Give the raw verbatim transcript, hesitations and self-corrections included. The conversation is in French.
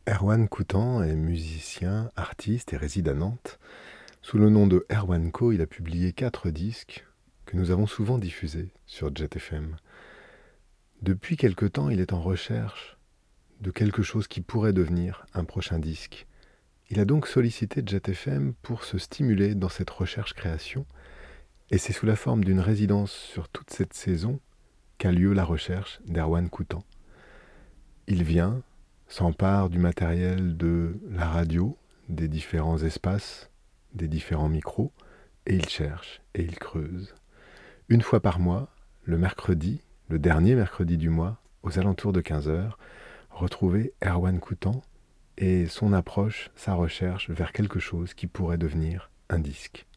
Erwan Coutan est musicien, artiste et réside à Nantes. Sous le nom de Erwan Co, il a publié quatre disques que nous avons souvent diffusés sur Jet F M. Depuis quelque temps, il est en recherche de quelque chose qui pourrait devenir un prochain disque. Il a donc sollicité Jet F M pour se stimuler dans cette recherche-création, et c'est sous la forme d'une résidence sur toute cette saison qu'a lieu la recherche d'Erwan Coutan. Il vient, s'empare du matériel de la radio, des différents espaces, des différents micros, et il cherche et il creuse. Une fois par mois, le mercredi, le dernier mercredi du mois, aux alentours de quinze heures, retrouvez Erwan Coutan et son approche, sa recherche vers quelque chose qui pourrait devenir un disque.